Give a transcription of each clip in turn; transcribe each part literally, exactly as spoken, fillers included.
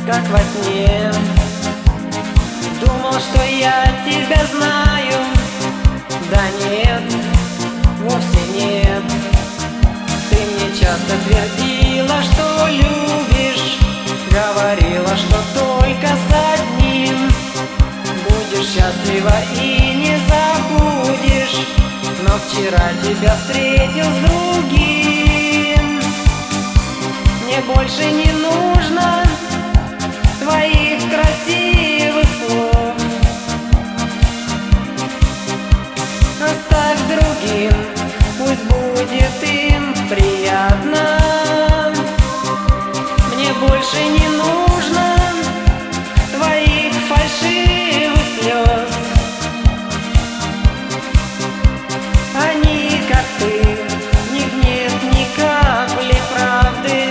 как во сне. Думал, что я тебя знаю, да нет, вовсе нет. Ты мне часто твердила, что любишь, говорила, что только с одним будешь счастлива и не забудешь. Но вчера тебя встретил с другим. Мне больше не нужно твоих красивых слов. Оставь другим, пусть будет им приятно. Мне больше не нужно твоих фальшивых слез. Они, как ты, в них нет ни капли правды.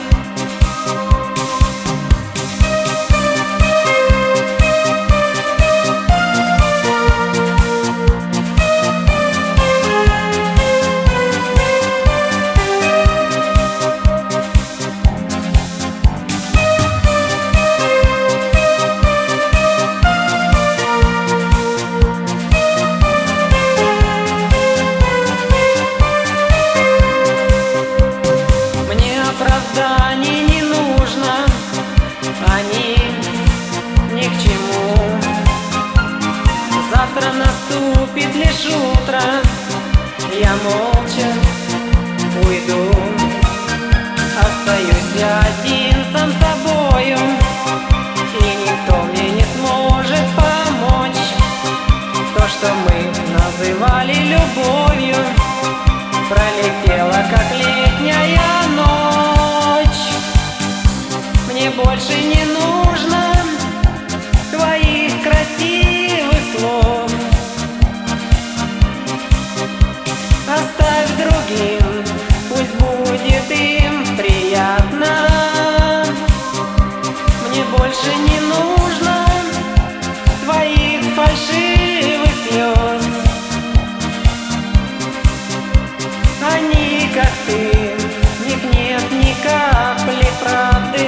Оправданий не нужно, они ни к чему. Завтра наступит лишь утро, я молча уйду. Остаюсь я один сам собою, и никто мне не сможет помочь. То, что мы называли любовью, пролетело, как летняя ночь. Мне больше не нужно твоих красивых слов. Оставь другим, пусть будет им приятно. Мне больше не нужно твоих фальшивых слез. Они, как ты, в них нет ни капли правды.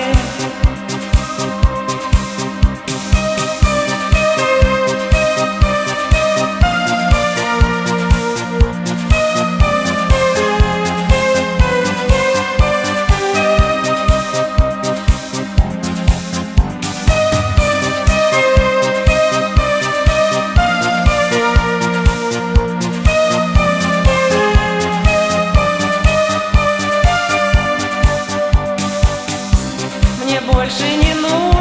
Мне больше не нужно